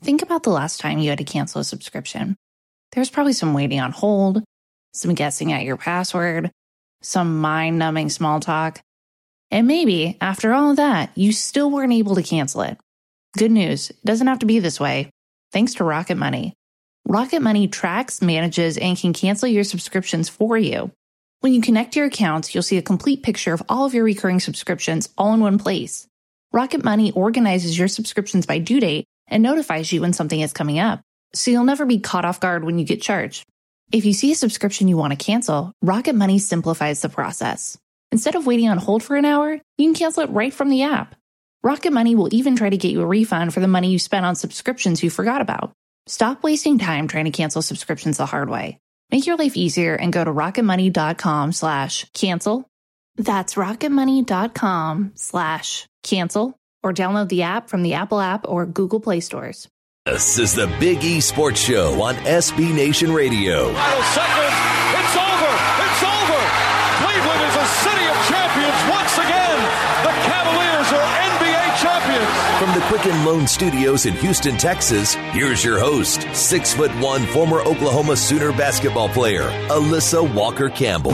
Think about the last time you had to cancel a subscription. There was probably some waiting on hold, some guessing at your password, some mind-numbing small talk. And maybe, after all of that, you still weren't able to cancel it. Good news, it doesn't have to be this way. Thanks to Rocket Money. Rocket Money tracks, manages, and can cancel your subscriptions for you. When you connect your accounts, you'll see a complete picture of all of your recurring subscriptions all in one place. Rocket Money organizes your subscriptions by due date and notifies you when something is coming up, so you'll never be caught off guard when you get charged. If you see a subscription you want to cancel, Rocket Money simplifies the process. Instead of waiting on hold for an hour, you can cancel it right from the app. Rocket Money will even try to get you a refund for the money you spent on subscriptions you forgot about. Stop wasting time trying to cancel subscriptions the hard way. Make your life easier and go to rocketmoney.com/cancel. That's rocketmoney.com/cancel, or download the app from the Apple app or Google Play stores. This is the Big E Sports Show on SB Nation Radio. Final seconds. It's over. It's over. Cleveland is a city of champions once again. The Cavaliers are NBA champions. From the Quicken Loan Studios in Houston, Texas, here's your host, 6'1" former Oklahoma Sooner basketball player, Alyssa Walker Campbell.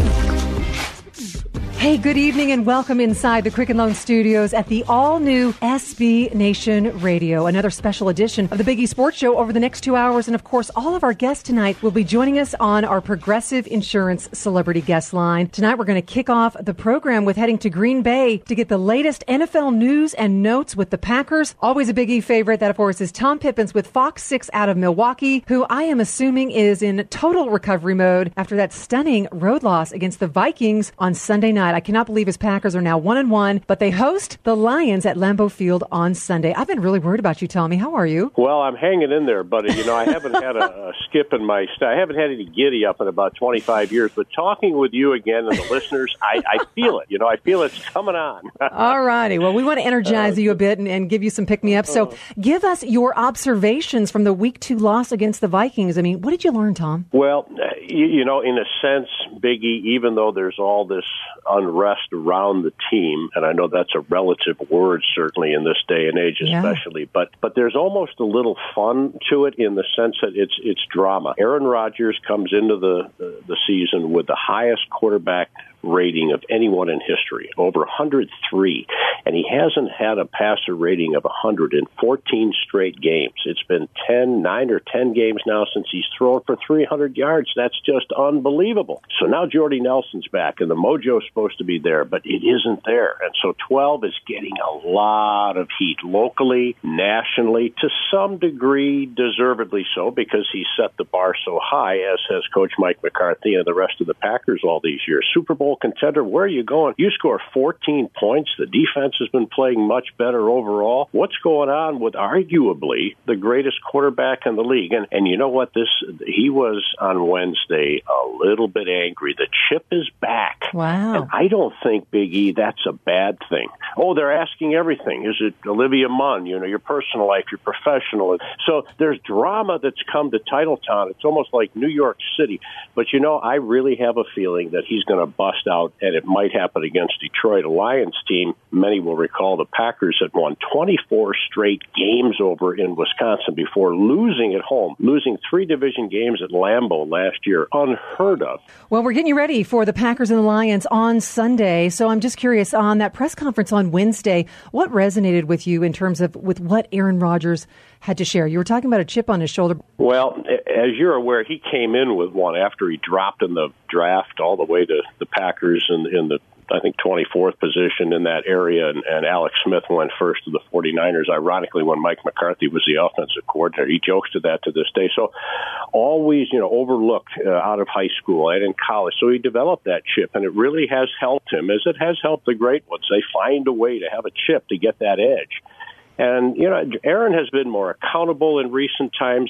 Hey, good evening and welcome inside the Quicken Loan Studios at the all-new SB Nation Radio. Another special edition of the Big E Sports Show over the next 2 hours. And, of course, all of our guests tonight will be joining us on our Progressive Insurance Celebrity Guest Line. Tonight, we're going to kick off the program with heading to Green Bay to get the latest NFL news and notes with the Packers. Always a Big E favorite. That, of course, is Tom Pippins with Fox 6 out of Milwaukee, who I am assuming is in total recovery mode after that stunning road loss against the Vikings on Sunday night. I cannot believe his Packers are now 1-1, but they host the Lions at Lambeau Field on Sunday. I've been really worried about you, Tommy. How are you? Well, I'm hanging in there, buddy. You know, I haven't had a skip in my I haven't had any giddy up in about 25 years, but talking with you again and the listeners, I feel it. You know, I feel it's coming on. All righty. Well, we want to energize you a bit and give you some pick-me-up. So give us your observations from the Week 2 loss against the Vikings. I mean, what did you learn, Tom? Well, you know, in a sense, Biggie, even though there's all this unrest around the team, and I know that's a relative word certainly in this day and age especially, but there's almost a little fun to it in the sense that it's drama. Aaron Rodgers comes into the season with the highest quarterback rating of anyone in history, over 103, and he hasn't had a passer rating of 100 in 14 straight games. It's been 9 or 10 games now since he's thrown for 300 yards. That's just unbelievable. So now Jordy Nelson's back, and the mojo's supposed to be there, but it isn't there. And so 12 is getting a lot of heat locally, nationally, to some degree, deservedly so, because he set the bar so high, as has Coach Mike McCarthy and the rest of the Packers all these years. Super Bowl contender, where are you going? You score 14 points. The defense has been playing much better overall. What's going on with arguably the greatest quarterback in the league? And you know what? He was on Wednesday a little bit angry. The chip is back. Wow. And I don't think, Big E, that's a bad thing. Oh, they're asking everything. Is it Olivia Munn? You know, your personal life, your professional. So there's drama that's come to Titletown. It's almost like New York City. But, you know, I really have a feeling that he's going to bust out, and it might happen against Detroit. A Lions team, many will recall the Packers had won 24 straight games over in Wisconsin before losing at home, losing 3 division games at Lambeau last year. Unheard of. Well, we're getting you ready for the Packers and the Lions on Sunday. So I'm just curious, on that press conference on Wednesday, what resonated with you in terms of with what Aaron Rodgers had to share? You were talking about a chip on his shoulder. Well, as you're aware, he came in with one after he dropped in the draft all the way to the Packers in the, I think, 24th position in that area, and Alex Smith went first to the 49ers, ironically, when Mike McCarthy was the offensive coordinator. He jokes to that to this day. So always, you know, overlooked out of high school and in college. So he developed that chip, and it really has helped him, as it has helped the great ones. They find a way to have a chip to get that edge. And, you know, Aaron has been more accountable in recent times.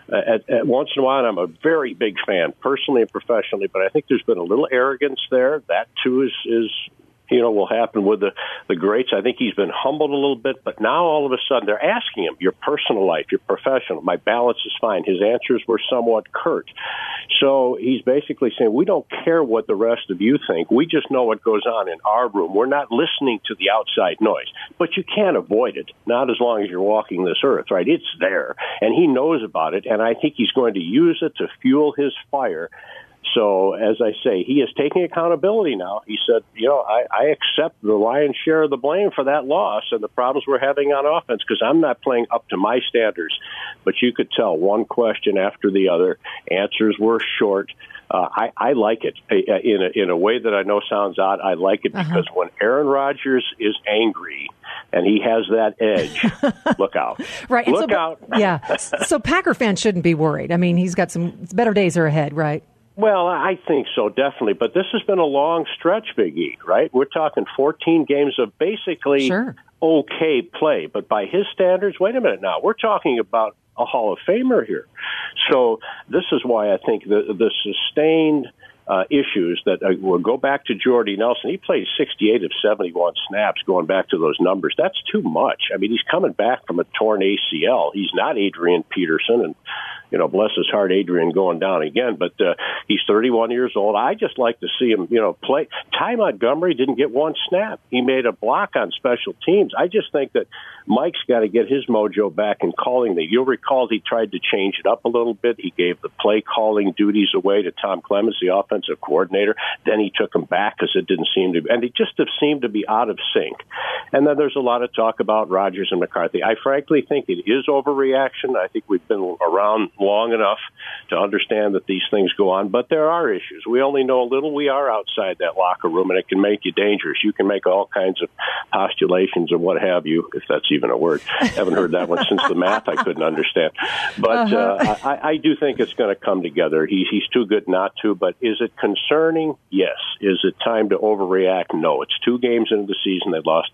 At once in a while, I'm a very big fan, personally and professionally, but I think there's been a little arrogance there. That, too, is will happen with the greats. I think he's been humbled a little bit, but now all of a sudden they're asking him, your personal life, your professional, my balance is fine. His answers were somewhat curt. So he's basically saying, we don't care what the rest of you think. We just know what goes on in our room. We're not listening to the outside noise. But you can't avoid it, not as long as you're walking this earth, right? It's there, and he knows about it, and I think he's going to use it to fuel his fire. So, as I say, he is taking accountability now. He said, I accept the lion's share of the blame for that loss and the problems we're having on offense because I'm not playing up to my standards. But you could tell one question after the other. Answers were short. I like it in a way that I know sounds odd. I like it because when Aaron Rodgers is angry and he has that edge, look out. Right. Look out. Yeah. So Packer fans shouldn't be worried. I mean, he's got some better days are ahead, right? Well, I think so, definitely. But this has been a long stretch, Big E, right? We're talking 14 games of basically okay play. But by his standards, wait a minute now, we're talking about a Hall of Famer here. So this is why I think the sustained issues that will go back to Jordy Nelson. He played 68 of 71 snaps going back to those numbers. That's too much. I mean, he's coming back from a torn ACL. He's not Adrian Peterson, and bless his heart, Adrian going down again, but he's 31 years old. I just like to see him, play. Ty Montgomery didn't get one snap. He made a block on special teams. I just think that Mike's got to get his mojo back in calling. You'll recall he tried to change it up a little bit. He gave the play calling duties away to Tom Clemens, the offensive coordinator. Then he took them back because it didn't seem to, and they just have seemed to be out of sync. And then there's a lot of talk about Rodgers and McCarthy. I frankly think it is overreaction. I think we've been around long enough to understand that these things go on, but there are issues. We only know a little. We are outside that locker room, and it can make you dangerous. You can make all kinds of postulations and what have you, if that's even a word. I haven't heard that one since the math I couldn't understand. But I do think it's going to come together. He's too good not to, but is it concerning? Yes. Is it time to overreact? No. It's 2 games into the season. They lost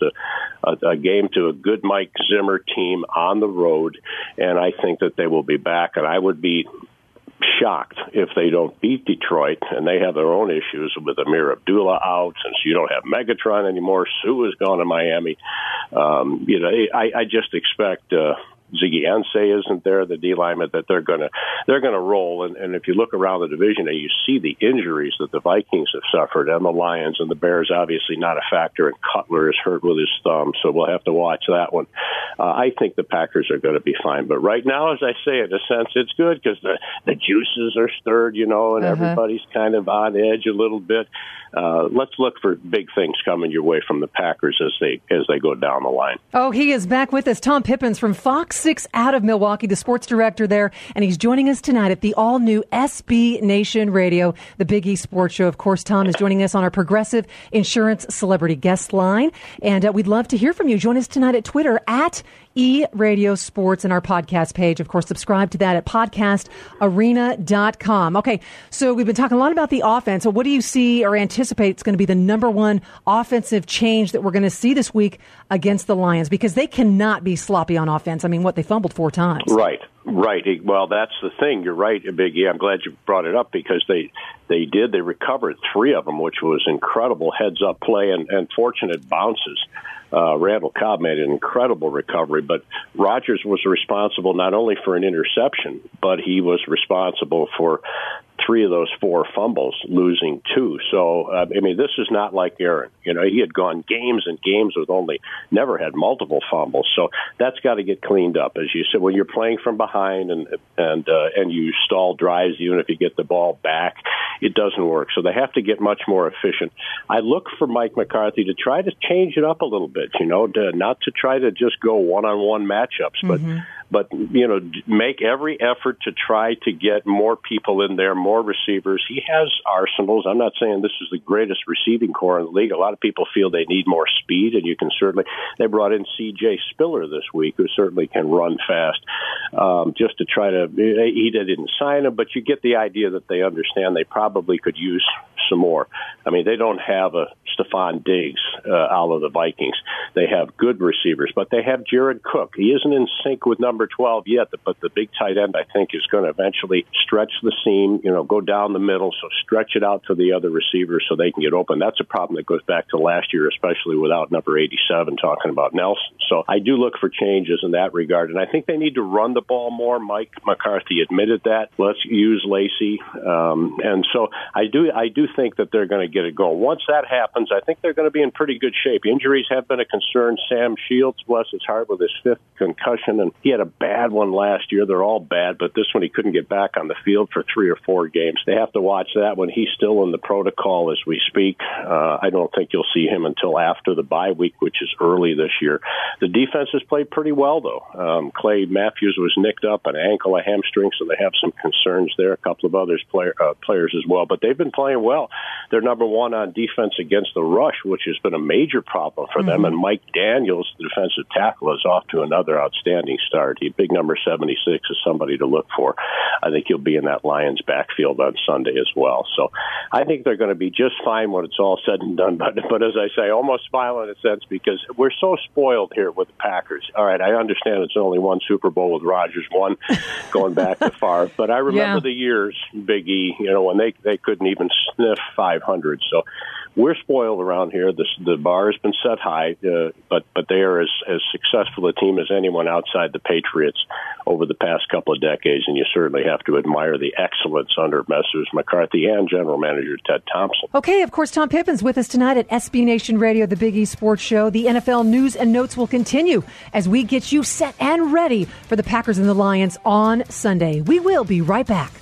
a game to a good Mike Zimmer team on the road, and I think that they will be back, and I would be shocked if they don't beat Detroit, and they have their own issues with Amir Abdullah out, since you don't have Megatron anymore. Sue is gone to Miami. I just expect Ziggy Ansah isn't there, the D lineman, that they're gonna roll. And if you look around the division and you see the injuries that the Vikings have suffered, and the Lions and the Bears, obviously not a factor, and Cutler is hurt with his thumb, so we'll have to watch that one. I think the Packers are going to be fine. But right now, as I say, in a sense, it's good because the juices are stirred, and everybody's kind of on edge a little bit. Let's look for big things coming your way from the Packers as they go down the line. Oh, he is back with us, Tom Pippins from Fox 6 out of Milwaukee, the sports director there, and he's joining us tonight at the all-new SB Nation Radio, the Big E Sports Show. Of course, Tom is joining us on our Progressive Insurance Celebrity Guest Line, and we'd love to hear from you. Join us tonight at Twitter at eRadio Sports and our podcast page. Of course, subscribe to that at podcastarena.com. Okay, so we've been talking a lot about the offense. So what do you see or anticipate it's going to be the number one offensive change that we're going to see this week against the Lions? Because they cannot be sloppy on offense. I mean, they fumbled 4 times. Right. Well, that's the thing. You're right, Big E. I'm glad you brought it up because they did. They recovered 3 of them, which was incredible heads-up play and fortunate bounces. Randall Cobb made an incredible recovery, but Rodgers was responsible not only for an interception, but he was responsible for 3 of those 4 fumbles, losing 2. So, this is not like Aaron. He had gone games and games with never had multiple fumbles. So that's got to get cleaned up. As you said, when you're playing from behind and you stall drives, even if you get the ball back, it doesn't work. So they have to get much more efficient. I look for Mike McCarthy to try to change it up a little bit, not to try to just go one-on-one matchups, but make every effort to try to get more people in there, more receivers. He has arsenals. I'm not saying this is the greatest receiving core in the league. A lot of people feel they need more speed, and you can certainly. They brought in C.J. Spiller this week, who certainly can run fast. just to try to. He didn't sign him, but you get the idea that they understand they probably could use some more. I mean, they don't have a Stephon Diggs out of the Vikings. They have good receivers, but they have Jared Cook. He isn't in sync with number 12 yet, but the big tight end, I think, is going to eventually stretch the seam, go down the middle, so stretch it out to the other receivers so they can get open. That's a problem that goes back to last year, especially without number 87, talking about Nelson. So I do look for changes in that regard, and I think they need to run the ball more. Mike McCarthy admitted that. Let's use Lacy. And so I do think that they're going to get it going. Once that happens, I think they're going to be in pretty good shape. Injuries have been a concern. Sam Shields, bless his heart, with his 5th concussion, and he had a bad one last year. They're all bad, but this one he couldn't get back on the field for 3 or 4 games. They have to watch that one. He's still in the protocol as we speak. I don't think you'll see him until after the bye week, which is early this year. The defense has played pretty well, though. Clay Matthews was nicked up an ankle, a hamstring, so they have some concerns there. A couple of others players as well, but they've been playing well. They're number 1 on defense against the rush, which has been a major problem for them. And Mike Daniels, the defensive tackle, is off to another outstanding start. Big number 76 is somebody to look for. I think he'll be in that Lions backfield on Sunday as well. So I think they're going to be just fine when it's all said and done. But as I say, almost smile in a sense because we're so spoiled here with the Packers. All right, I understand it's only one Super Bowl with Rodgers won, going back to far. But I remember the years, Big E, when they couldn't even sniff 500. So we're spoiled around here. The bar has been set high, but they are as successful a team as anyone outside the Patriots over the past couple of decades, and you certainly have to admire the excellence under Messrs. McCarthy and General Manager Ted Thompson. Okay, of course, Tom Pippins with us tonight at SB Nation Radio, the Big E Sports Show. The NFL news and notes will continue as we get you set and ready for the Packers and the Lions on Sunday. We will be right back.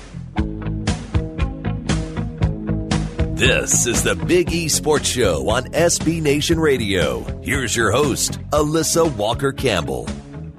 This is the Big E Sports Show on SB Nation Radio. Here's your host, Alyssa Walker-Campbell.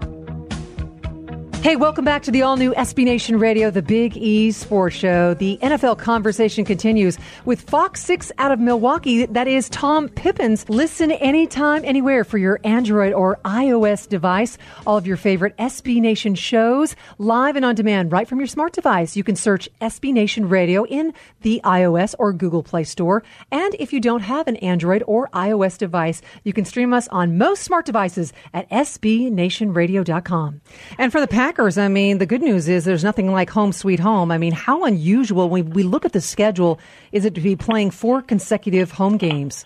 Hey, welcome back to the all-new SB Nation Radio, the Big E Sports Show. The NFL conversation continues with Fox 6 out of Milwaukee. That is Tom Pippins. Listen anytime, anywhere for your Android or iOS device. All of your favorite SB Nation shows, live and on demand, right from your smart device. You can search SB Nation Radio in the iOS or Google Play Store. And if you don't have an Android or iOS device, you can stream us on most smart devices at sbnationradio.com. And for the Packers, I mean, the good news is there's nothing like home sweet home. I mean, how unusual, when we look at the schedule, is it to be playing 4 consecutive home games?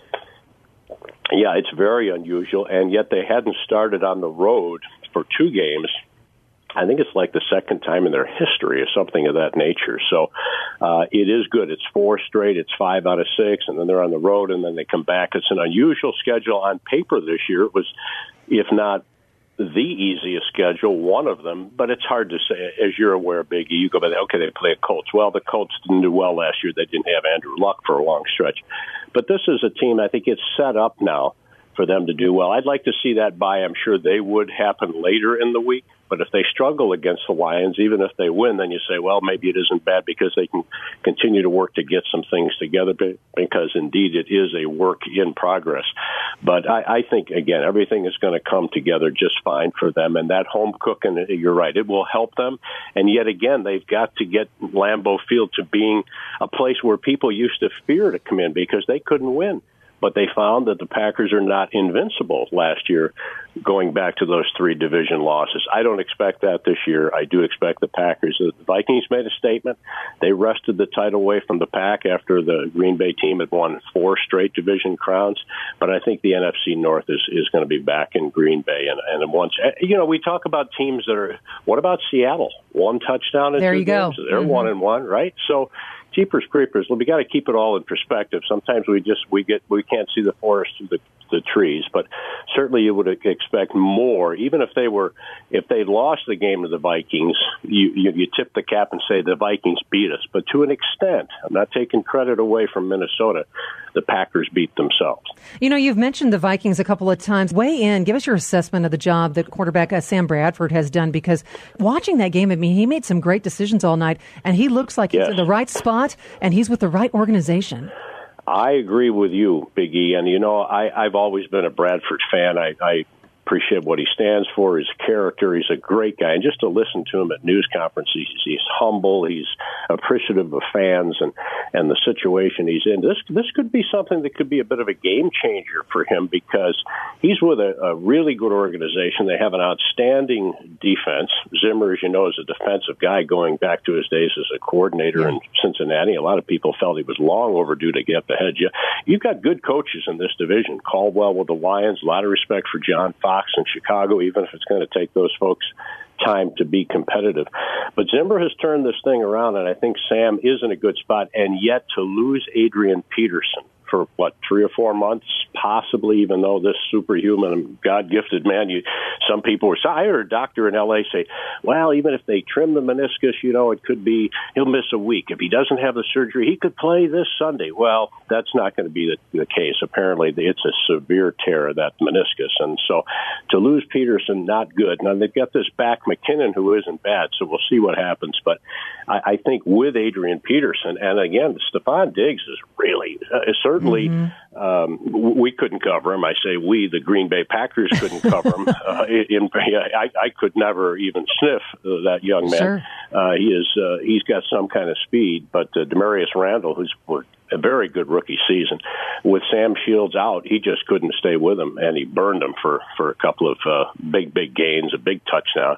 Yeah, it's very unusual, and yet they hadn't started on the road for 2 games. I think it's like the second time in their history or something of that nature. So it is good. It's 4 straight. It's 5 out of 6, and then they're on the road, and then they come back. It's an unusual schedule on paper this year. It was, if not the easiest schedule, one of them, but it's hard to say. As you're aware, Biggie, you go by, okay, they play Colts. Well, the Colts didn't do well last year. They didn't have Andrew Luck for a long stretch. But this is a team, I think it's set up now for them to do well. I'd like to see that bye. I'm sure they would happen later in the week. But if they struggle against the Lions, even if they win, then you say, well, maybe it isn't bad because they can continue to work to get some things together because, indeed, it is a work in progress. But I think, again, everything is going to come together just fine for them. And that home cooking, you're right, it will help them. And yet again, they've got to get Lambeau Field to being a place where people used to fear to come in because they couldn't win. But they found that the Packers are not invincible last year, going back to those 3 division losses. I don't expect that this year. I do expect the Packers. The Vikings made a statement. They wrested the title away from the Pack after the Green Bay team had won 4 straight division crowns. But I think the NFC North is going to be back in Green Bay. And once, we talk about teams that are, what about Seattle? 1 touchdown in 2 games. They're 1-1, right? So, Jeepers Creepers, we got to keep it all in perspective. Sometimes we can't see the forest through the trees, but certainly you would expect more. Even if they lost the game to the Vikings, you tip the cap and say the Vikings beat us. But to an extent, I'm not taking credit away from Minnesota, the Packers beat themselves. You've mentioned the Vikings a couple of times. Weigh in, give us your assessment of the job that quarterback Sam Bradford has done, because watching that game, I mean, he made some great decisions all night, and he looks like he's in the right spot, and he's with the right organization. I agree with you, Big E, and I've always been a Bradford fan. I appreciate what he stands for, his character. He's a great guy. And just to listen to him at news conferences, he's humble, he's appreciative of fans and the situation he's in. This could be something that could be a bit of a game changer for him because he's with a really good organization. They have an outstanding defense. Zimmer, as you know, is a defensive guy going back to his days as a coordinator in Cincinnati. A lot of people felt he was long overdue to get the head. You've got good coaches in this division. Caldwell with the Lions, a lot of respect for John Fox in Chicago, even if it's going to take those folks time to be competitive. But Zimmer has turned this thing around, and I think Sam is in a good spot. And yet to lose Adrian Peterson for, 3 or 4 months, possibly, even though this superhuman, God-gifted man, some people were, I heard a doctor in L.A. say, well, even if they trim the meniscus, it could be, he'll miss a week. If he doesn't have the surgery, he could play this Sunday. Well, that's not going to be the case. Apparently, it's a severe tear of that meniscus. And so to lose Peterson, not good. Now, they've got this back McKinnon who isn't bad, so we'll see what happens. But I think with Adrian Peterson, and again, Stephon Diggs is really, certainly, we couldn't cover him. I say we, the Green Bay Packers, couldn't cover him. I could never even sniff that young man. Sure. He's got some kind of speed, but Demarius Randall, who's a very good rookie season, with Sam Shields out, he just couldn't stay with him, and he burned him for a couple of big gains, a big touchdown.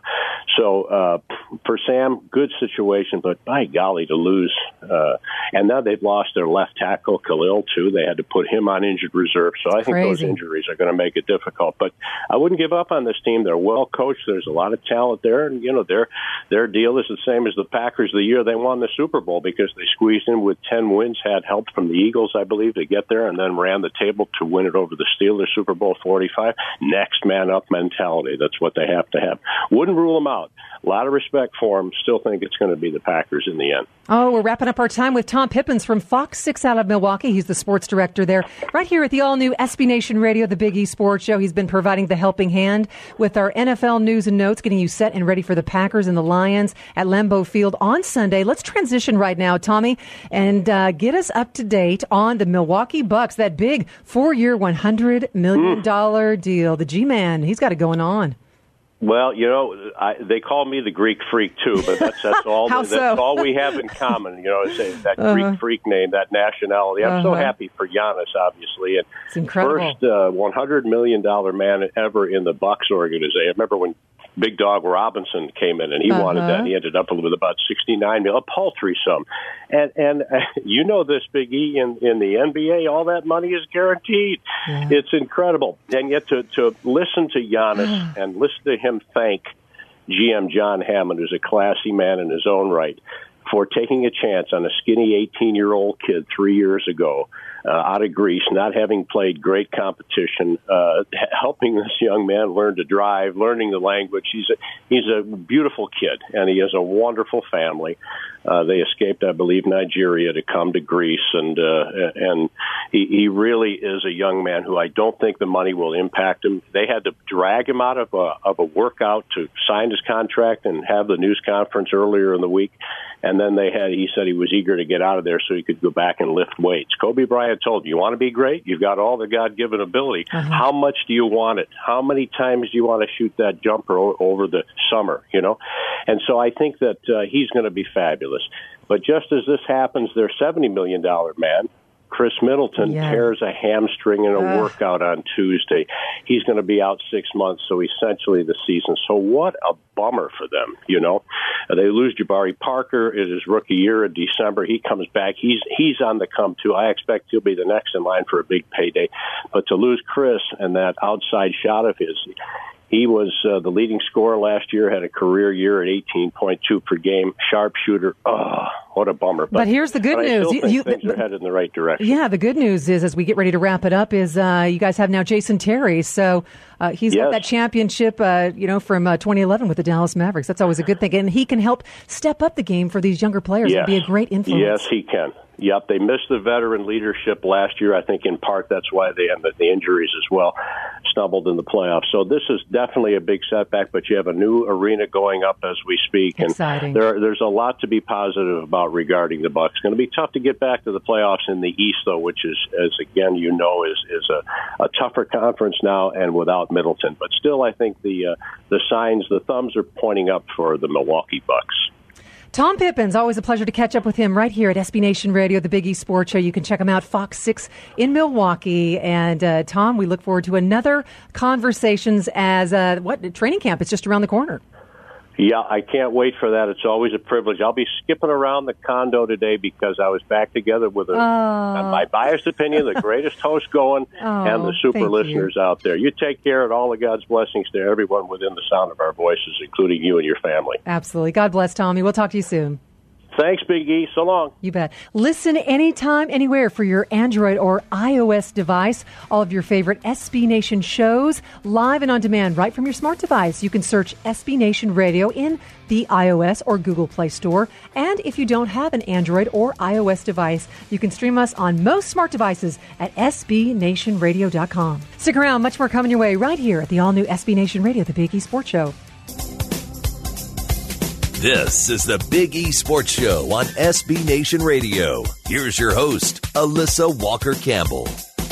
So for Sam, good situation, but by golly, to lose. And now they've lost their left tackle, Khalil, too. They had to put him on injured reserve. So I think those injuries are going to make it difficult. But I wouldn't give up on this team. They're well coached. There's a lot of talent there. And, their deal is the same as the Packers the year they won the Super Bowl because they squeezed in with 10 wins, had help from the Eagles, I believe, to get there, and then ran the table to win it over the Steelers, Super Bowl 45. Next man up mentality. That's what they have to have. Wouldn't rule them out. A lot of respect for them. Still think it's going to be the Packers in the end. Oh, we're wrapping up our time with Tom Pippins from Fox 6 out of Milwaukee. He's the sports director there, right here at the all-new SB Nation Radio, the Big E Sports Show. He's been providing the helping hand with our NFL news and notes, getting you set and ready for the Packers and the Lions at Lambeau Field on Sunday. Let's transition right now, Tommy, and get us up to date on the Milwaukee Bucks, that big 4-year, $100 million deal. The G-Man, he's got it going on. Well, they call me the Greek Freak too, but that's all. That's all we have in common. Say that Greek Freak name, that nationality. I'm so happy for Giannis, obviously, and it's incredible. First $100 million man ever in the Bucks organization. I remember when Big Dog Robinson came in, and he wanted that. And he ended up with about $69 million, a paltry sum. And this, Big E, in the NBA, all that money is guaranteed. Yeah. It's incredible. And yet to listen to Giannis and listen to him thank GM John Hammond, who's a classy man in his own right, for taking a chance on a skinny 18-year-old kid 3 years ago out of Greece, not having played great competition, helping this young man learn to drive, learning the language. He's a beautiful kid, and he has a wonderful family. They escaped, I believe, Nigeria to come to Greece, and he really is a young man who I don't think the money will impact him. They had to drag him out of a workout to sign his contract and have the news conference earlier in the week, and then he said he was eager to get out of there so he could go back and lift weights. Kobe Bryant told you want to be great? You've got all the God-given ability. How much do you want it? How many times do you want to shoot that jumper over the summer, And so I think that he's going to be fabulous. But just as this happens, their $70 million man, Chris Middleton, tears a hamstring in a workout on Tuesday. He's going to be out 6 months, so essentially the season. So what a bummer for them, They lose Jabari Parker in his rookie year in December. He comes back. He's on the come, too. I expect he'll be the next in line for a big payday. But to lose Chris and that outside shot of his, he was the leading scorer last year, had a career year at 18.2 per game, sharpshooter. Oh, what a bummer. But here's the good news. Things are headed in the right direction. Yeah, the good news is, as we get ready to wrap it up, is you guys have now Jason Terry. So he's got that championship, from 2011 with the Dallas Mavericks. That's always a good thing. And he can help step up the game for these younger players and be a great influence. Yes, he can. Yep, they missed the veteran leadership last year. I think in part that's why they had the injuries as well, stumbled in the playoffs. So this is definitely a big setback, but you have a new arena going up as we speak. Exciting. And there's a lot to be positive about regarding the Bucs. It's going to be tough to get back to the playoffs in the East, though, which is, as again you know, is a tougher conference now and without Middleton. But still, I think the signs, the thumbs are pointing up for the Milwaukee Bucs. Tom Pippins, always a pleasure to catch up with him right here at SB Nation Radio, the Big East Sports Show. You can check him out, Fox 6 in Milwaukee. And Tom, we look forward to another conversations as training camp is just around the corner. Yeah, I can't wait for that. It's always a privilege. I'll be skipping around the condo today because I was back together with, my biased opinion, the greatest host going and the super listeners out there. You take care, and all of God's blessings to everyone within the sound of our voices, including you and your family. Absolutely. God bless, Tommy. We'll talk to you soon. Thanks, Big E. So long. You bet. Listen anytime, anywhere for your Android or iOS device. All of your favorite SB Nation shows live and on demand right from your smart device. You can search SB Nation Radio in the iOS or Google Play Store. And if you don't have an Android or iOS device, you can stream us on most smart devices at sbnationradio.com. Stick around. Much more coming your way right here at the all-new SB Nation Radio, the Big E Sports Show. This is the Big E Sports Show on SB Nation Radio. Here's your host, Alyssa Walker-Campbell.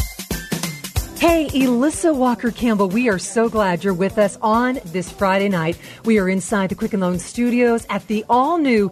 Hey, Alyssa Walker-Campbell, we are so glad you're with us on this Friday night. We are inside the Quicken Loan Studios at the all-new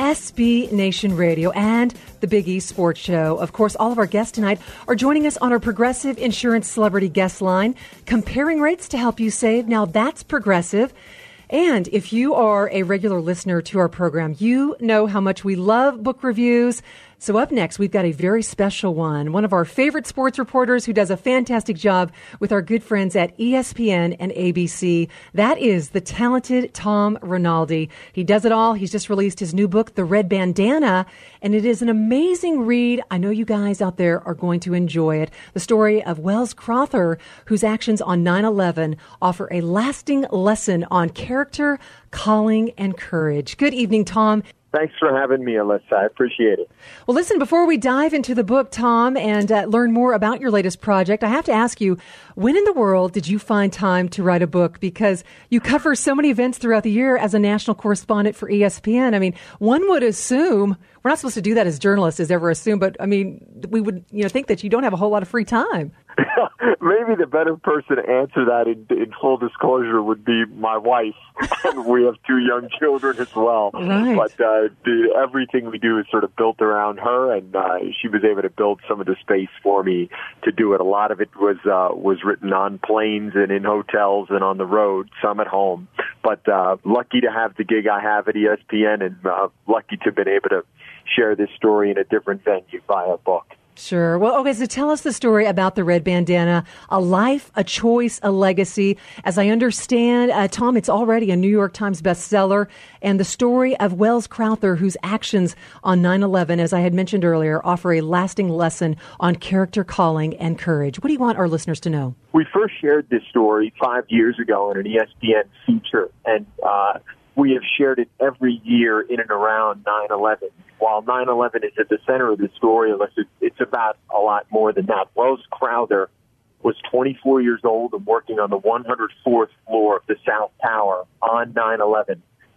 SB Nation Radio and the Big E Sports Show. Of course, all of our guests tonight are joining us on our Progressive Insurance Celebrity Guest Line, comparing rates to help you save. Now, that's Progressive. And if you are a regular listener to our program, you know how much we love book reviews. So up next, we've got a very special one of our favorite sports reporters who does a fantastic job with our good friends at ESPN and ABC. That is the talented Tom Rinaldi. He does it all. He's just released his new book, The Red Bandana, and it is an amazing read. I know you guys out there are going to enjoy it. The story of Welles Crowther, whose actions on 9/11 offer a lasting lesson on character, calling, and courage. Good evening, Tom. Thanks for having me, Alyssa. I appreciate it. Well, listen, before we dive into the book, Tom, and learn more about your latest project, I have to ask you, when in the world did you find time to write a book? Because you cover so many events throughout the year as a national correspondent for ESPN. I mean, one would assume, we're not supposed to do that as journalists, as ever assume, but I mean, we would think that you don't have a whole lot of free time. Maybe the better person to answer that in full disclosure would be my wife. And we have 2 young children as well. Right. But everything we do is sort of built around her, and she was able to build some of the space for me to do it. A lot of it was written on planes and in hotels and on the road, some at home. But lucky to have the gig I have at ESPN, and lucky to have been able to share this story in a different venue via a book. Sure. Well, okay, so tell us the story about The Red Bandana, a life, a choice, a legacy. As I understand, Tom, it's already a New York Times bestseller, and the story of Welles Crowther, whose actions on 9/11, as I had mentioned earlier, offer a lasting lesson on character, calling, and courage. What do you want our listeners to know? We first shared this story 5 years ago in an ESPN feature, and we have shared it every year in and around 9/11. While 9/11 is at the center of the story, it's about a lot more than that. Welles Crowther was 24 years old and working on the 104th floor of the South Tower on 9/11.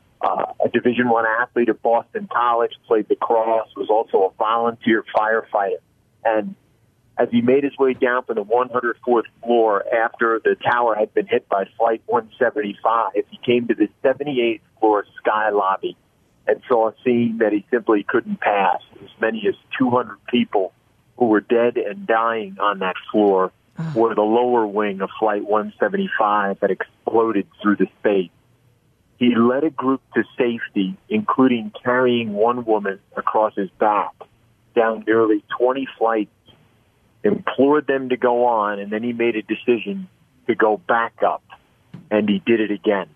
A Division I athlete at Boston College, played lacrosse, was also a volunteer firefighter. And as he made his way down from the 104th floor after the tower had been hit by Flight 175, he came to the 78th floor sky lobby and saw a scene that he simply couldn't pass. As many as 200 people who were dead and dying on that floor were the lower wing of Flight 175 that exploded through the space. He led a group to safety, including carrying one woman across his back down nearly 20 flights, implored them to go on, and then he made a decision to go back up, and he did it again.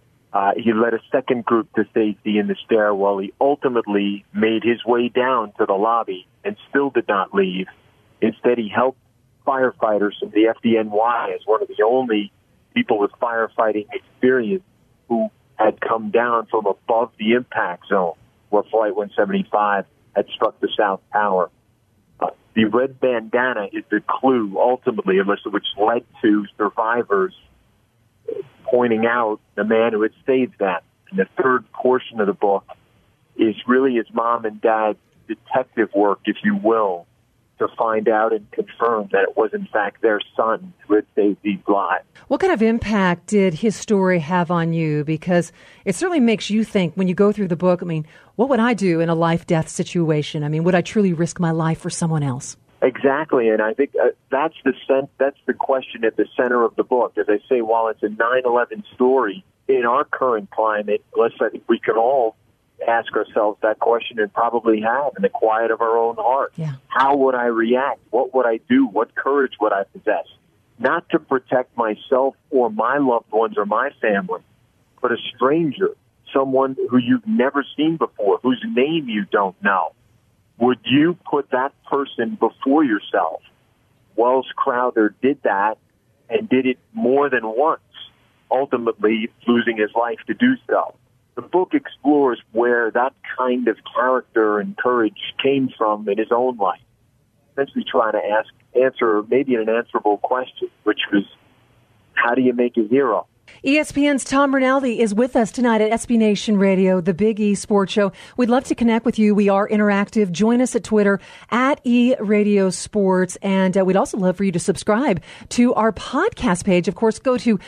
He led a second group to safety in the stairwell. He ultimately made his way down to the lobby and still did not leave. Instead, he helped firefighters from the FDNY, as one of the only people with firefighting experience who had come down from above the impact zone where Flight 175 had struck the South Tower. The red bandana is the clue, ultimately, Alyssa, which led to survivors pointing out the man who had saved them. And the third portion of the book is really his mom and dad's detective work, if you will, to find out and confirm that it was, in fact, their son who had saved these lives. What kind of impact did his story have on you? Because it certainly makes you think when you go through the book, I mean, what would I do in a life-death situation? I mean, would I truly risk my life for someone else? Exactly, and I think that's the question at the center of the book. As I say, while it's a 9/11 story, in our current climate, I think we can all ask ourselves that question, and probably have in the quiet of our own heart. Yeah. How would I react? What would I do? What courage would I possess? Not to protect myself or my loved ones or my family, but a stranger, someone who you've never seen before, whose name you don't know. Would you put that person before yourself? Wells Crowther did that, and did it more than once, ultimately losing his life to do so. The book explores where that kind of character and courage came from in his own life, essentially trying to answer maybe an unanswerable question, which was, how do you make a hero? ESPN's Tom Rinaldi is with us tonight at SB Nation Radio, the Big E Sports Show. We'd love to connect with you. We are interactive. Join us at Twitter at eRadioSports. And we'd also love for you to subscribe to our podcast page. Of course, go to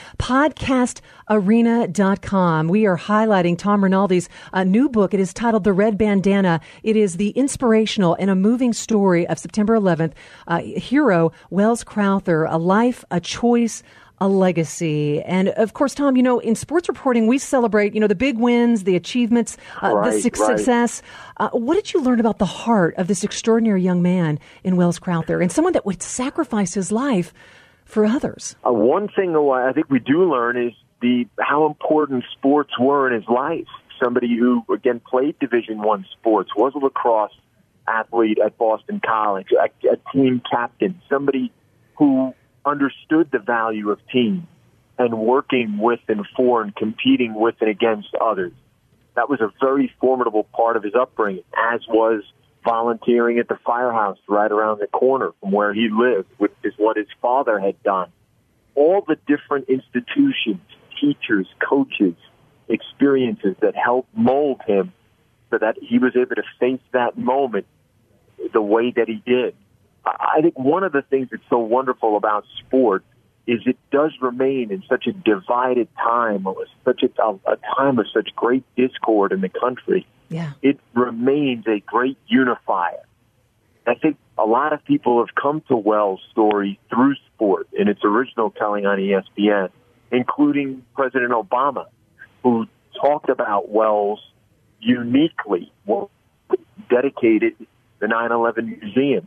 podcastarena.com. We are highlighting Tom Rinaldi's new book. It is titled The Red Bandana. It is the inspirational and a moving story of September 11th. Hero Wells Crowther, a life, a choice, a legacy. And of course, Tom, in sports reporting, we celebrate, the big wins, the achievements, the success. What did you learn about the heart of this extraordinary young man in Wells Crowther and someone that would sacrifice his life for others? One thing I think we do learn is how important sports were in his life. Somebody who, again, played Division I sports, was a lacrosse athlete at Boston College, a team captain, somebody who understood the value of team and working with and for and competing with and against others. That was a very formidable part of his upbringing, as was volunteering at the firehouse right around the corner from where he lived, which is what his father had done. All the different institutions, teachers, coaches, experiences that helped mold him so that he was able to face that moment the way that he did. I think one of the things that's so wonderful about sport is it does remain in such a divided time, such a time of such great discord in the country. Yeah. It remains a great unifier. I think a lot of people have come to Wells' story through sport in its original telling on ESPN, including President Obama, who talked about Wells uniquely, dedicated the 9/11 Museum.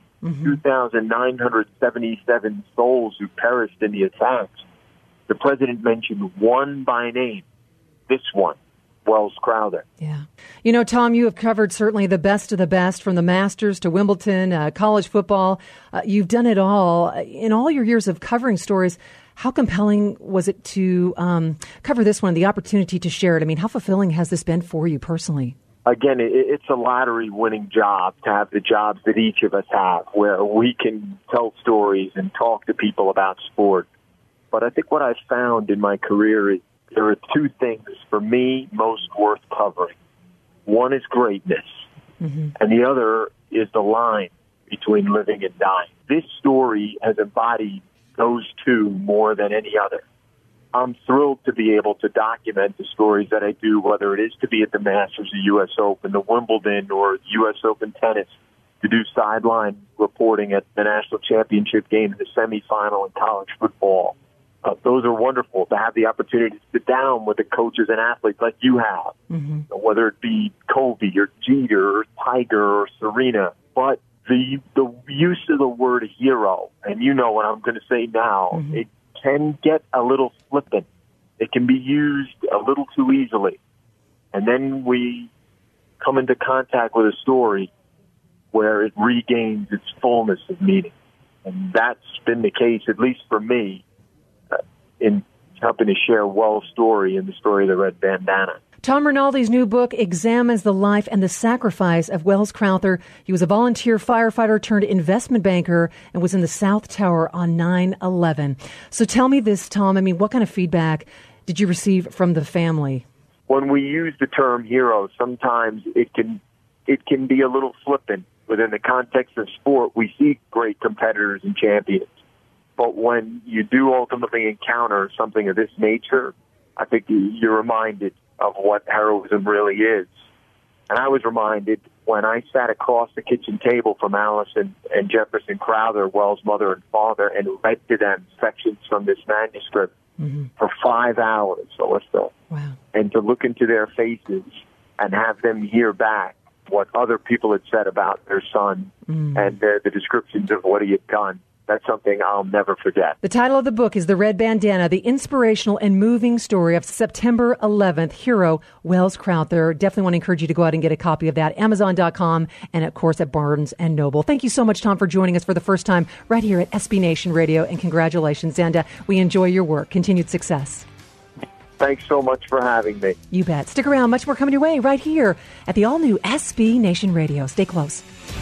2,977 souls who perished in the attacks. The president mentioned one by name, this one, Wells Crowther. Yeah. Tom, you have covered certainly the best of the best, from the Masters to Wimbledon, college football. You've done it all. In all your years of covering stories, how compelling was it to cover this one, the opportunity to share it? I mean, how fulfilling has this been for you personally? Again, it's a lottery-winning job to have the jobs that each of us have, where we can tell stories and talk to people about sport. But I think what I've found in my career is there are two things, for me, most worth covering. One is greatness, and the other is the line between living and dying. This story has embodied those two more than any other. I'm thrilled to be able to document the stories that I do, whether it is to be at the Masters, the U.S. Open, the Wimbledon, or U.S. Open tennis, to do sideline reporting at the national championship game, the semifinal in college football. Those are wonderful, to have the opportunity to sit down with the coaches and athletes like you have, whether it be Kobe or Jeter or Tiger or Serena. But the use of the word hero, and you know what I'm going to say now, it can get a little flippant. It can be used a little too easily. And then we come into contact with a story where it regains its fullness of meaning. And that's been the case, at least for me, in helping to share Wells' story and the story of the Red Bandana. Tom Rinaldi's new book examines the life and the sacrifice of Welles Crowther. He was a volunteer firefighter turned investment banker and was in the South Tower on 9/11. So tell me this, Tom. I mean, what kind of feedback did you receive from the family? When we use the term hero, sometimes it can be a little flippant. Within the context of sport, we see great competitors and champions. But when you do ultimately encounter something of this nature, I think you're reminded of what heroism really is. And I was reminded when I sat across the kitchen table from Allison and Jefferson Crowther, Wells' mother and father, and read to them sections from this manuscript for 5 hours, Alyssa. Wow. And to look into their faces and have them hear back what other people had said about their son and the descriptions of what he had done. That's something I'll never forget. The title of the book is The Red Bandana, the inspirational and moving story of September 11th hero Welles Crowther. Definitely want to encourage you to go out and get a copy of that. Amazon.com and, of course, at Barnes & Noble. Thank you so much, Tom, for joining us for the first time right here at SB Nation Radio. And congratulations. And we enjoy your work. Continued success. Thanks so much for having me. You bet. Stick around. Much more coming your way right here at the all-new SB Nation Radio. Stay close.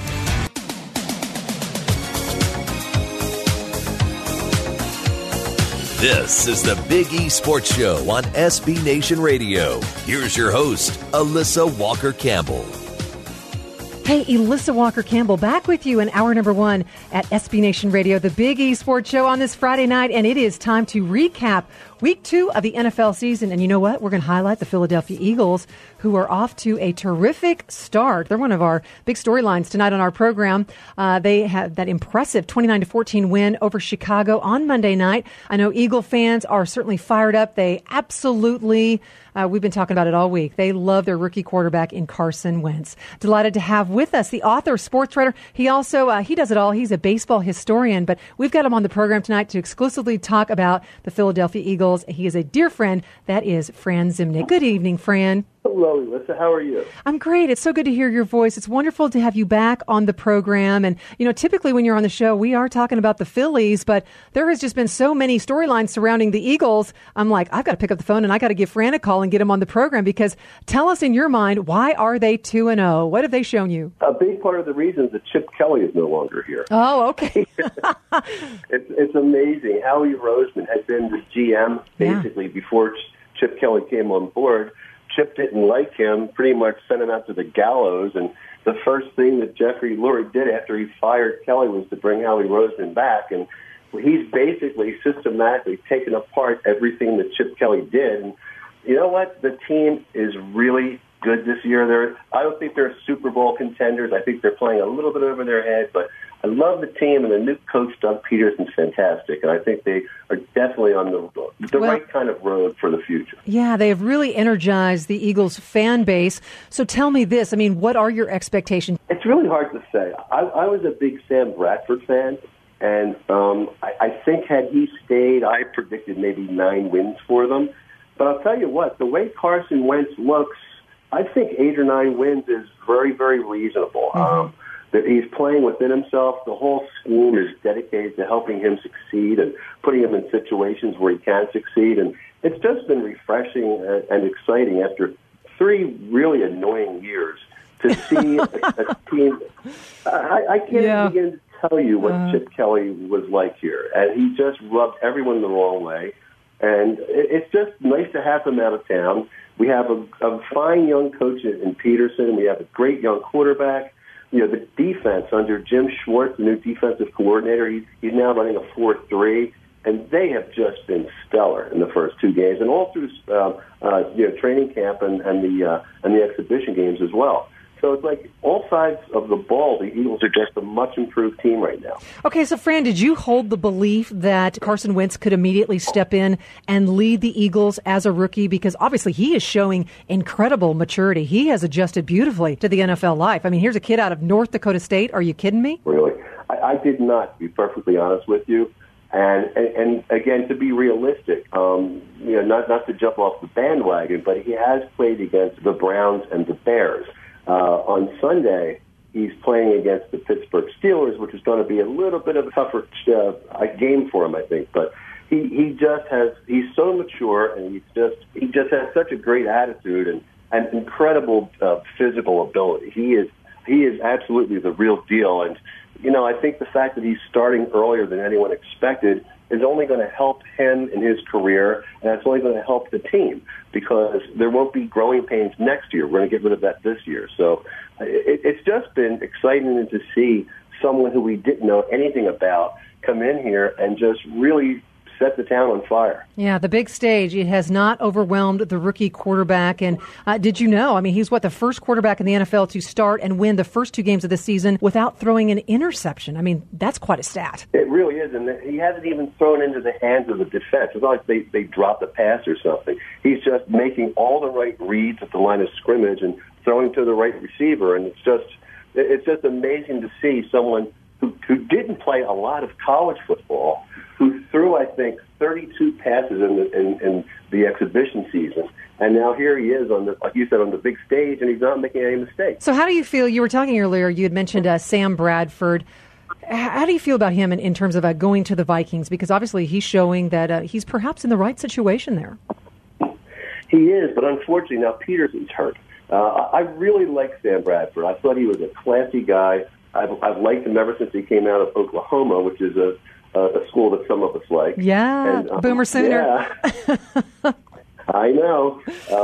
This is the Big E Sports Show on SB Nation Radio. Here's your host, Alyssa Walker-Campbell. Hey, Alyssa Walker-Campbell back with you in hour number 1 at SB Nation Radio, the Big E Sports Show on this Friday night, and it is time to recap Week 2 of the NFL season. And you know what? We're going to highlight the Philadelphia Eagles, who are off to a terrific start. They're one of our big storylines tonight on our program. They had that impressive 29-14 win over Chicago on Monday night. I know Eagle fans are certainly fired up. They absolutely... we've been talking about it all week. They love their rookie quarterback in Carson Wentz. Delighted to have with us the author, sports writer. He also, he does it all. He's a baseball historian, but we've got him on the program tonight to exclusively talk about the Philadelphia Eagles. He is a dear friend. That is Fran Zimnick. Good evening, Fran. Hello, Alyssa. How are you? I'm great. It's so good to hear your voice. It's wonderful to have you back on the program. And, you know, typically when you're on the show, we are talking about the Phillies, but there has just been so many storylines surrounding the Eagles. I'm like, I've got to pick up the phone and I got to give Fran a call and get him on the program, because tell us in your mind, why are they 2-0? What have they shown you? A big part of the reason is that Chip Kelly is no longer here. Oh, okay. It's amazing. Howie Roseman had been the GM basically before Chip Kelly came on board. Chip didn't like him, pretty much sent him out to the gallows, and the first thing that Jeffrey Lurie did after he fired Kelly was to bring Howie Roseman back, and he's basically systematically taken apart everything that Chip Kelly did. And you know what? The team is really good this year. I don't think they're Super Bowl contenders. I think they're playing a little bit over their head, but I love the team, and the new coach, Doug Peterson's fantastic, and I think they are definitely on the right kind of road for the future. Yeah, they have really energized the Eagles fan base. So tell me this, I mean, what are your expectations? It's really hard to say. I was a big Sam Bradford fan, and I think had he stayed, I predicted maybe 9 wins for them. But I'll tell you what, the way Carson Wentz looks, I think 8 or 9 wins is very, very reasonable. That he's playing within himself. The whole scheme is dedicated to helping him succeed and putting him in situations where he can succeed. And it's just been refreshing and exciting after 3 really annoying years to see a team. I can't begin to tell you what Chip Kelly was like here. And he just rubbed everyone the wrong way. And it's just nice to have him out of town. We have a fine young coach in Peterson. We have a great young quarterback. You know, the defense under Jim Schwartz, the new defensive coordinator, he's now running a 4-3, and they have just been stellar in the first 2 games, and all through training camp and the exhibition games as well. So it's like all sides of the ball, the Eagles are just a much improved team right now. Okay, so Fran, did you hold the belief that Carson Wentz could immediately step in and lead the Eagles as a rookie? Because obviously he is showing incredible maturity. He has adjusted beautifully to the NFL life. I mean, here's a kid out of North Dakota State. Are you kidding me? Really? I did not, to be perfectly honest with you. And again, to be realistic, not to jump off the bandwagon, but he has played against the Browns and the Bears. On Sunday, he's playing against the Pittsburgh Steelers, which is going to be a little bit of a tougher game for him, I think. But he's so mature, and he just has such a great attitude, and an incredible physical ability. He is absolutely the real deal. And, I think the fact that he's starting earlier than anyone expected is only going to help him in his career, and it's only going to help the team because there won't be growing pains next year. We're going to get rid of that this year. So it's just been exciting to see someone who we didn't know anything about come in here and just really set the town on fire. Yeah, the big stage, it has not overwhelmed the rookie quarterback. And did you know, he's the first quarterback in the NFL to start and win the first 2 games of the season without throwing an interception. That's quite a stat. It really is, and he hasn't even thrown into the hands of the defense. It's not like they dropped a pass or something. He's just making all the right reads at the line of scrimmage and throwing to the right receiver, and it's just amazing to see someone who didn't play a lot of college football, who threw, I think, 32 passes in the exhibition season. And now here he is, like you said, on the big stage, and he's not making any mistakes. So how do you feel? You were talking earlier, you had mentioned Sam Bradford. How do you feel about him in terms of going to the Vikings? Because obviously he's showing that he's perhaps in the right situation there. He is, but unfortunately now Peterson's hurt. I really like Sam Bradford. I thought he was a classy guy. I've liked him ever since he came out of Oklahoma, which is a school that some of us like. Yeah, and, Boomer Sooner. Yeah. I know,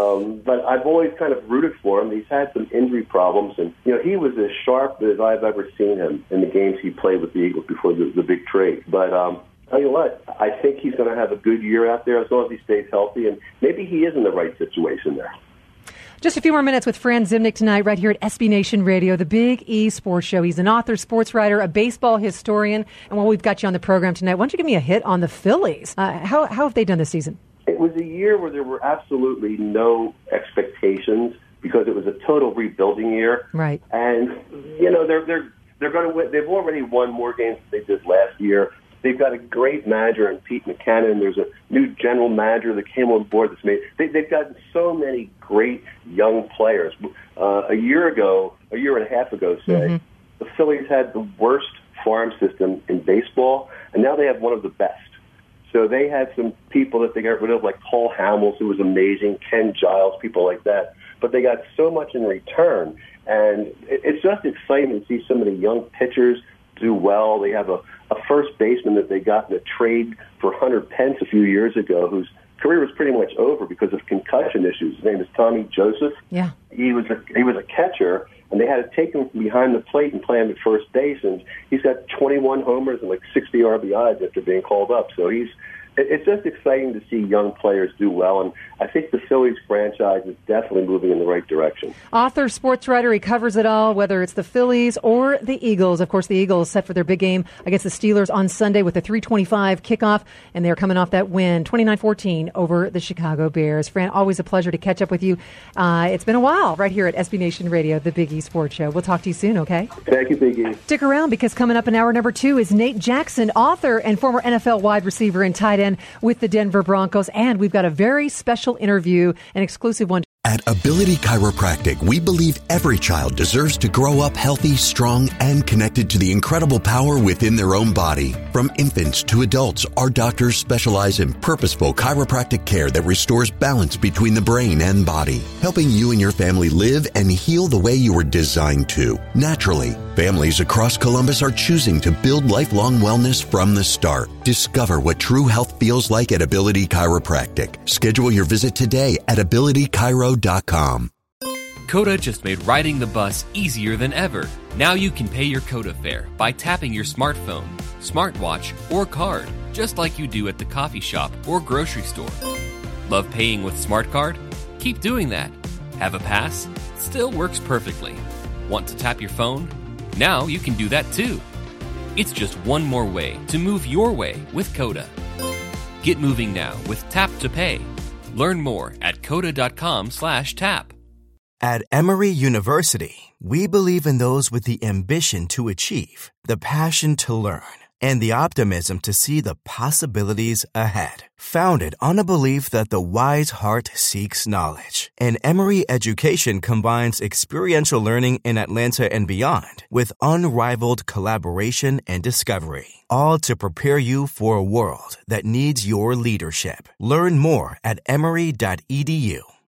but I've always kind of rooted for him. He's had some injury problems, and he was as sharp as I've ever seen him in the games he played with the Eagles before the big trade. But tell you what, I think he's going to have a good year out there as long as he stays healthy, and maybe he is in the right situation there. Just a few more minutes with Fran Zimnick tonight right here at SB Nation Radio, the Big E Sports Show. He's an author, sports writer, a baseball historian. And while we've got you on the program tonight, why don't you give me a hit on the Phillies? How have they done this season? It was a year where there were absolutely no expectations because it was a total rebuilding year. Right. And, they're going to win. They've already won more games than they did last year. They've got a great manager in Pete Mackanin. There's a new general manager that came on board that's made. They've gotten so many great young players. A year and a half ago, the Phillies had the worst farm system in baseball, and now they have one of the best. So they had some people that they got rid of, like Paul Hamels, who was amazing, Ken Giles, people like that. But they got so much in return, and it's just exciting to see some of the young pitchers do well. They have a first baseman that they got in a trade for Hunter Pence a few years ago, whose career was pretty much over because of concussion issues. His name is Tommy Joseph. Yeah, he was a catcher, and they had to take him from behind the plate and play him at first base. And he's got 21 homers and like 60 RBIs after being called up. So it's just exciting to see young players do well, and I think the Phillies franchise is definitely moving in the right direction. Author, sports writer, he covers it all, whether it's the Phillies or the Eagles. Of course, the Eagles set for their big game against the Steelers on Sunday with a 3:25 kickoff, and they're coming off that win, 29-14 over the Chicago Bears. Fran, always a pleasure to catch up with you. It's been a while right here at SB Nation Radio, the Big E Sports Show. We'll talk to you soon, okay? Thank you, Big E. Stick around because coming up in hour number 2 is Nate Jackson, author and former NFL wide receiver and tight end with the Denver Broncos, and we've got a very special interview, an exclusive one. At Ability Chiropractic, we believe every child deserves to grow up healthy, strong, and connected to the incredible power within their own body. From infants to adults, our doctors specialize in purposeful chiropractic care that restores balance between the brain and body, helping you and your family live and heal the way you were designed to, naturally. Families across Columbus are choosing to build lifelong wellness from the start. Discover what true health feels like at Ability Chiropractic. Schedule your visit today at abilitychiro.com. Coda just made riding the bus easier than ever. Now you can pay your Coda fare by tapping your smartphone, smartwatch, or card, just like you do at the coffee shop or grocery store. Love paying with SmartCard? Keep doing that. Have a pass? Still works perfectly. Want to tap your phone? Now you can do that too. It's just one more way to move your way with Coda. Get moving now with Tap to Pay. Learn more at coda.com/tap. At Emory University, we believe in those with the ambition to achieve, the passion to learn, and the optimism to see the possibilities ahead. Founded on a belief that the wise heart seeks knowledge, and Emory education combines experiential learning in Atlanta and beyond with unrivaled collaboration and discovery, all to prepare you for a world that needs your leadership. Learn more at emory.edu.